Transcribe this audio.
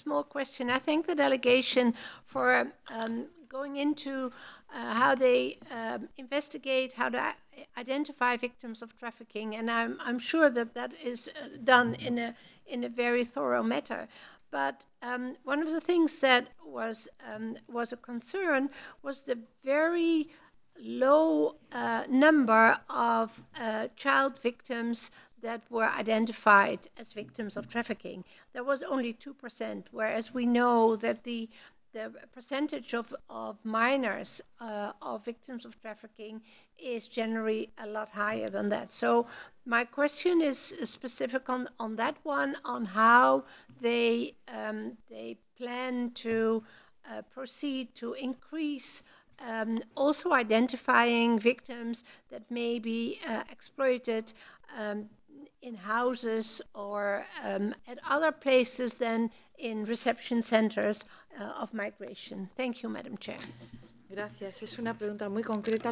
small question. I thank the delegation for going into how they investigate, how to identify victims of trafficking, and I'm sure that that is done in a very thorough manner. But one of the things that was a concern was the very low number of child victims that were identified as victims of trafficking. There was only 2%, whereas we know that the percentage of minors of victims of trafficking is generally a lot higher than that. So my question is specific on that one, on how they plan to proceed to increase also identifying victims that may be exploited in houses or at other places than in reception centers of migration. Thank you, Madam Chair. Gracias. Es una pregunta muy concreta.